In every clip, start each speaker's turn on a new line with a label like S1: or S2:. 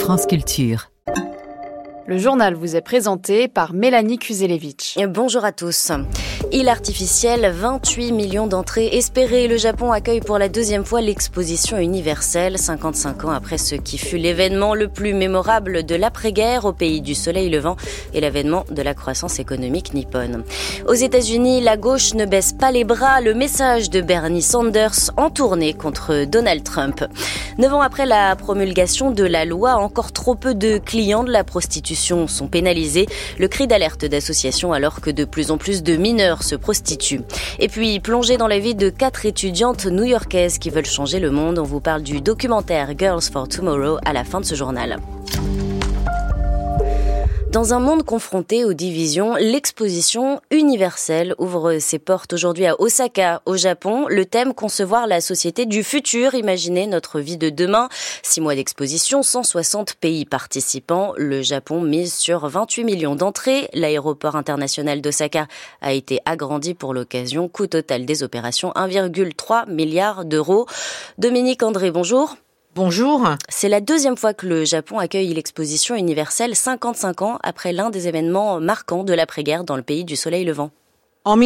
S1: France Culture.
S2: Le journal vous est présenté par Mélanie Kuzelevich.
S3: Bonjour à tous. Île artificielle, 28 millions d'entrées espérées. Le Japon accueille pour la deuxième fois l'exposition universelle, 55 ans après ce qui fut l'événement le plus mémorable de l'après-guerre au pays du soleil levant et l'avènement de la croissance économique nippone. Aux États-Unis, la gauche ne baisse pas les bras. Le message de Bernie Sanders en tournée contre Donald Trump. 9 ans après la promulgation de la loi, encore trop peu de clients de la prostitution sont pénalisés. Le cri d'alerte d'associations alors que de plus en plus de mineurs se prostituent. Et puis, plongé dans la vie de 4 étudiantes new-yorkaises qui veulent changer le monde, on vous parle du documentaire Girls for Tomorrow à la fin de ce journal. Dans un monde confronté aux divisions, l'exposition universelle ouvre ses portes aujourd'hui à Osaka, au Japon. Le thème, concevoir la société du futur, imaginer notre vie de demain. 6 mois d'exposition, 160 pays participants. Le Japon mise sur 28 millions d'entrées. L'aéroport international d'Osaka a été agrandi pour l'occasion. Coût total des opérations, 1,3 milliard d'euros. Dominique André, bonjour.
S4: Bonjour.
S3: C'est la deuxième fois que le Japon accueille l'exposition universelle, 55 ans après l'un des événements marquants de l'après-guerre dans le pays du soleil levant.
S4: En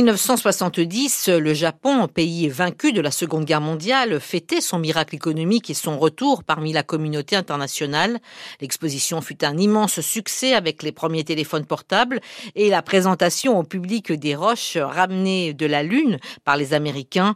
S4: 1970, le Japon, pays vaincu de la Seconde Guerre mondiale, fêtait son miracle économique et son retour parmi la communauté internationale. L'exposition fut un immense succès avec les premiers téléphones portables et la présentation au public des roches ramenées de la Lune par les Américains.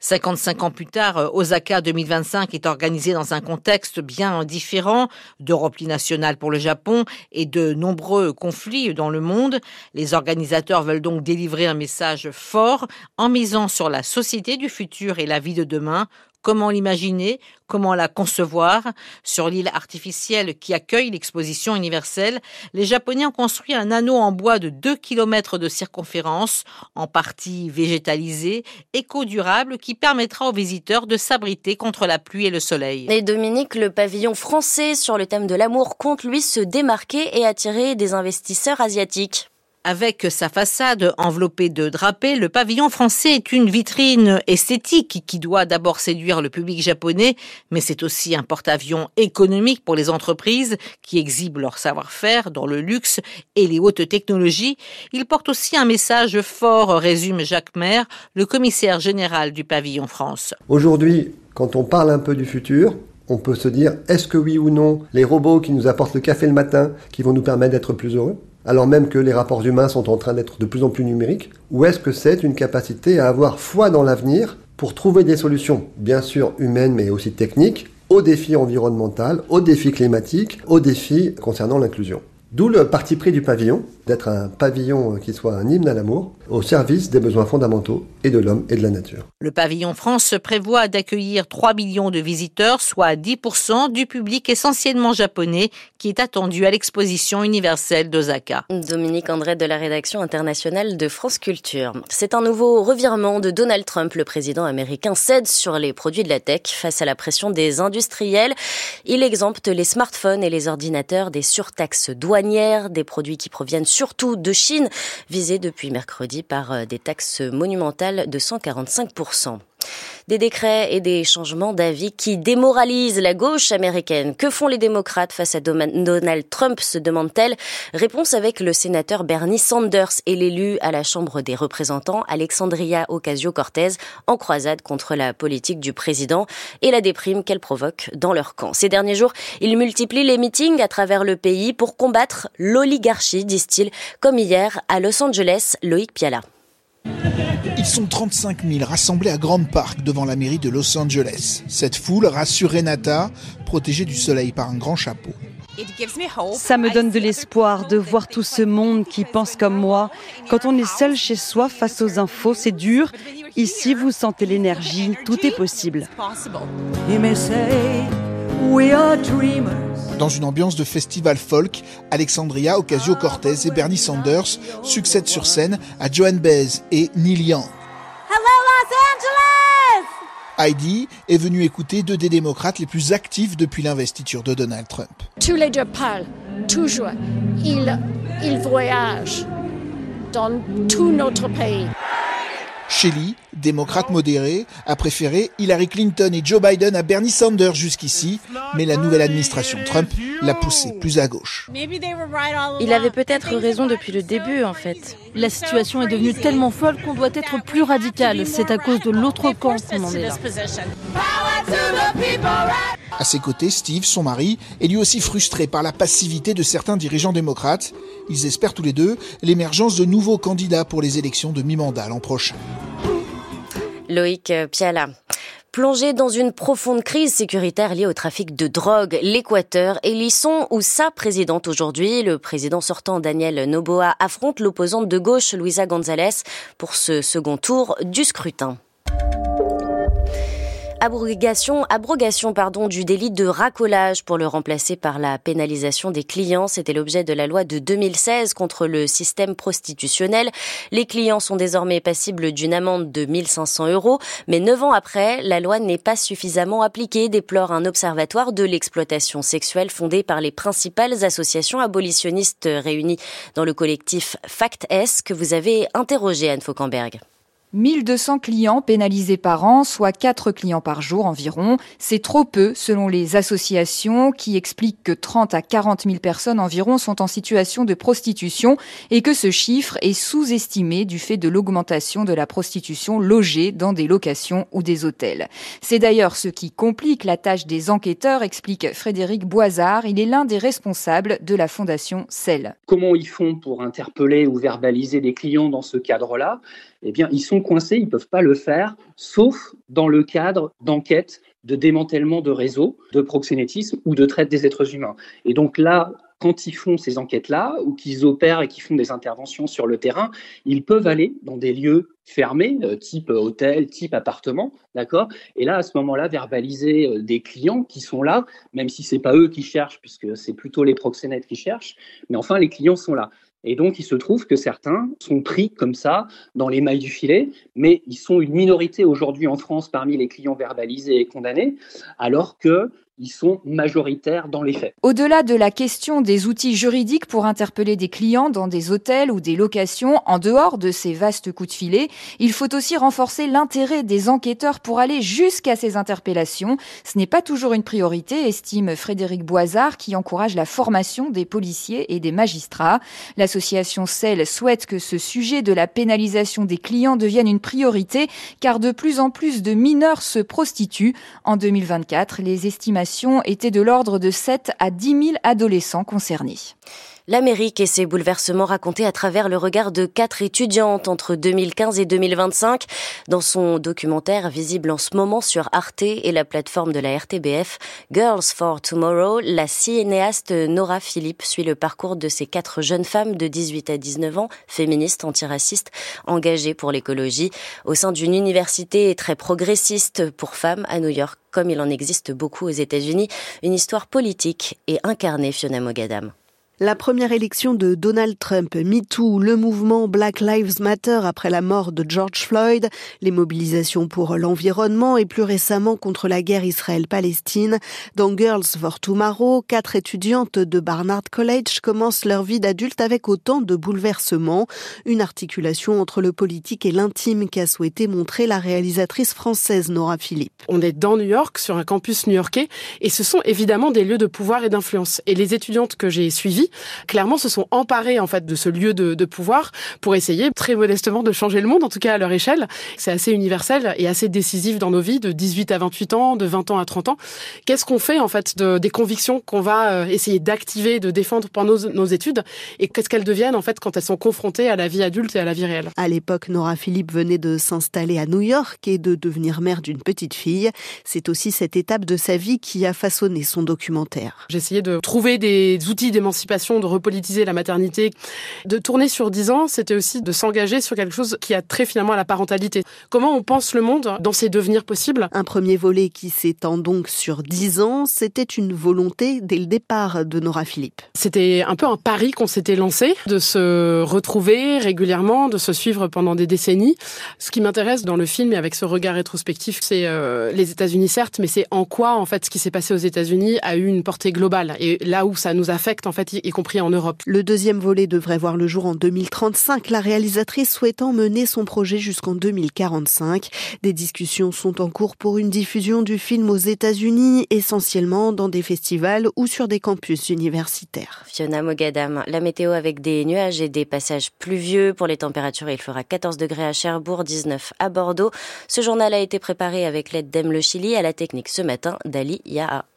S4: 55 ans plus tard, Osaka 2025 est organisé dans un contexte bien différent, de repli national pour le Japon et de nombreux conflits dans le monde. Les organisateurs veulent donc délivrer un message fort en misant sur la société du futur et la vie de demain. Comment l'imaginer? Comment la concevoir? Sur l'île artificielle qui accueille l'exposition universelle, les Japonais ont construit un anneau en bois de 2 km de circonférence, en partie végétalisé, éco-durable, qui permettra aux visiteurs de s'abriter contre la pluie et le soleil.
S3: Et Dominique, le pavillon français sur le thème de l'amour compte lui se démarquer et attirer des investisseurs asiatiques.
S4: Avec sa façade enveloppée de drapés, le pavillon français est une vitrine esthétique qui doit d'abord séduire le public japonais, mais c'est aussi un porte-avions économique pour les entreprises qui exhibent leur savoir-faire dans le luxe et les hautes technologies. Il porte aussi un message fort, résume Jacques Maire, le commissaire général du pavillon France.
S5: Aujourd'hui, quand on parle un peu du futur, on peut se dire, est-ce que oui ou non, les robots qui nous apportent le café le matin, qui vont nous permettre d'être plus heureux, alors même que les rapports humains sont en train d'être de plus en plus numériques, ou est-ce que c'est une capacité à avoir foi dans l'avenir pour trouver des solutions, bien sûr humaines mais aussi techniques, aux défis environnementaux, aux défis climatiques, aux défis concernant l'inclusion. D'où le parti pris du pavillon, d'être un pavillon qui soit un hymne à l'amour, au service des besoins fondamentaux et de l'homme et de la nature.
S4: Le pavillon France prévoit d'accueillir 3 millions de visiteurs, soit 10% du public essentiellement japonais qui est attendu à l'exposition universelle d'Osaka.
S3: Dominique André de la rédaction internationale de France Culture. C'est un nouveau revirement de Donald Trump. Le président américain cède sur les produits de la tech face à la pression des industriels. Il exempte les smartphones et les ordinateurs des surtaxes douanières, des produits qui proviennent surtout de Chine, visés depuis mercredi par des taxes monumentales de 145%. Des décrets et des changements d'avis qui démoralisent la gauche américaine. Que font les démocrates face à Donald Trump, se demande-t-elle? Réponse avec le sénateur Bernie Sanders et l'élu à la Chambre des représentants Alexandria Ocasio-Cortez en croisade contre la politique du président et la déprime qu'elle provoque dans leur camp. Ces derniers jours, ils multiplient les meetings à travers le pays pour combattre l'oligarchie, disent-ils, comme hier à Los Angeles, Loïc Piala.
S6: Ils sont 35 000 rassemblés à Grand Park devant la mairie de Los Angeles. Cette foule rassure Renata, protégée du soleil par un grand chapeau.
S7: Ça me donne de l'espoir de voir tout ce monde qui pense comme moi. Quand on est seul chez soi face aux infos, c'est dur. Ici, vous sentez l'énergie, tout est possible.
S6: Dans une ambiance de festival folk, Alexandria Ocasio-Cortez et Bernie Sanders succèdent sur scène à Joan Baez et Neil Young.
S8: Hello Los Angeles!
S6: Heidi est venue écouter 2 des démocrates les plus actifs depuis l'investiture de Donald Trump.
S8: Tous les deux parlent, toujours. Ils voyagent dans tout notre pays.
S6: Shelley, démocrate modéré, a préféré Hillary Clinton et Joe Biden à Bernie Sanders jusqu'ici, mais la nouvelle administration Trump l'a poussé plus à gauche.
S1: Il avait peut-être raison depuis le début, en fait.
S9: La situation est devenue tellement folle qu'on doit être plus radical. C'est à cause de l'autre camp qu'on en est là.
S6: À ses côtés, Steve, son mari, est lui aussi frustré par la passivité de certains dirigeants démocrates. Ils espèrent tous les deux l'émergence de nouveaux candidats pour les élections de mi-mandat l'an prochain.
S3: Loïc Piala. Plongé dans une profonde crise sécuritaire liée au trafic de drogue, l'Équateur élit son ou sa présidente aujourd'hui. Le président sortant Daniel Noboa affronte l'opposante de gauche Luisa González pour ce second tour du scrutin. Abrogation du délit de racolage pour le remplacer par la pénalisation des clients. C'était l'objet de la loi de 2016 contre le système prostitutionnel. Les clients sont désormais passibles d'une amende de 1 500 €. Mais 9 ans après, la loi n'est pas suffisamment appliquée, déplore un observatoire de l'exploitation sexuelle fondé par les principales associations abolitionnistes réunies dans le collectif FACT-S que vous avez interrogé, Anne Fauquemberg.
S10: 1200 clients pénalisés par an, soit 4 clients par jour environ. C'est trop peu selon les associations qui expliquent que 30 à 40 000 personnes environ sont en situation de prostitution et que ce chiffre est sous-estimé du fait de l'augmentation de la prostitution logée dans des locations ou des hôtels. C'est d'ailleurs ce qui complique la tâche des enquêteurs, explique Frédéric Boisard. Il est l'un des responsables de la fondation CEL.
S11: Comment ils font pour interpeller ou verbaliser des clients dans ce cadre-là ? Eh bien, ils sont coincés, ils ne peuvent pas le faire, sauf dans le cadre d'enquêtes de démantèlement de réseaux, de proxénétisme ou de traite des êtres humains. Et donc là, quand ils font ces enquêtes-là, ou qu'ils opèrent et qu'ils font des interventions sur le terrain, ils peuvent aller dans des lieux fermés, type hôtel, type appartement, d'accord ? Et là, à ce moment-là, verbaliser des clients qui sont là, même si ce n'est pas eux qui cherchent, puisque c'est plutôt les proxénètes qui cherchent, mais enfin, les clients sont là. Et donc, il se trouve que certains sont pris comme ça dans les mailles du filet, mais ils sont une minorité aujourd'hui en France parmi les clients verbalisés et condamnés, alors qu'ils sont majoritaires dans les faits.
S10: Au-delà de la question des outils juridiques pour interpeller des clients dans des hôtels ou des locations, en dehors de ces vastes coups de filet, il faut aussi renforcer l'intérêt des enquêteurs pour aller jusqu'à ces interpellations. Ce n'est pas toujours une priorité, estime Frédéric Boisard, qui encourage la formation des policiers et des magistrats. L'association CEL souhaite que ce sujet de la pénalisation des clients devienne une priorité, car de plus en plus de mineurs se prostituent. En 2024, les estimations étaient de l'ordre de 7 à 10 000 adolescents concernés.
S3: L'Amérique et ses bouleversements racontés à travers le regard de 4 étudiantes entre 2015 et 2025. Dans son documentaire visible en ce moment sur Arte et la plateforme de la RTBF, Girls for Tomorrow, la cinéaste Nora Philippe suit le parcours de ces 4 jeunes femmes de 18 à 19 ans, féministes, antiracistes, engagées pour l'écologie, au sein d'une université très progressiste pour femmes à New York, comme il en existe beaucoup aux États-Unis. Une histoire politique et incarnée, Fiona Mogadam.
S12: La première élection de Donald Trump, MeToo, le mouvement Black Lives Matter après la mort de George Floyd, les mobilisations pour l'environnement et plus récemment contre la guerre Israël-Palestine. Dans Girls for Tomorrow, 4 étudiantes de Barnard College commencent leur vie d'adulte avec autant de bouleversements. Une articulation entre le politique et l'intime qu'a souhaité montrer la réalisatrice française Nora Philippe.
S13: On est dans New York, sur un campus new-yorkais, et ce sont évidemment des lieux de pouvoir et d'influence. Et les étudiantes que j'ai suivies, clairement se sont emparés en fait de ce lieu de pouvoir pour essayer très modestement de changer le monde, en tout cas à leur échelle. C'est assez universel et assez décisif dans nos vies, de 18 à 28 ans, de 20 ans à 30 ans. Qu'est-ce qu'on fait en fait des convictions qu'on va essayer d'activer, de défendre pendant nos études, et qu'est-ce qu'elles deviennent en fait quand elles sont confrontées à la vie adulte et à la vie réelle.
S12: À l'époque, Nora Philippe venait de s'installer à New York et de devenir mère d'une petite fille. C'est aussi cette étape de sa vie qui a façonné son documentaire.
S13: J'ai essayé de trouver des outils d'émancipation, de repolitiser la maternité. De tourner sur 10 ans, c'était aussi de s'engager sur quelque chose qui a trait finalement à la parentalité. Comment on pense le monde dans ses devenirs possibles ?
S12: Un premier volet qui s'étend donc sur 10 ans, c'était une volonté dès le départ de Nora Philippe.
S13: C'était un peu un pari qu'on s'était lancé, de se retrouver régulièrement, de se suivre pendant des décennies. Ce qui m'intéresse dans le film et avec ce regard rétrospectif, c'est les États-Unis certes, mais c'est en quoi en fait ce qui s'est passé aux États-Unis a eu une portée globale. Et là où ça nous affecte en fait, y compris en Europe.
S12: Le deuxième volet devrait voir le jour en 2035, la réalisatrice souhaitant mener son projet jusqu'en 2045. Des discussions sont en cours pour une diffusion du film aux États-Unis, essentiellement dans des festivals ou sur des campus universitaires.
S3: Fiona Mogadam, la météo avec des nuages et des passages pluvieux. Pour les températures, il fera 14 degrés à Cherbourg, 19 à Bordeaux. Ce journal a été préparé avec l'aide d'Em Le Chili, à la technique ce matin, Dali Yaha.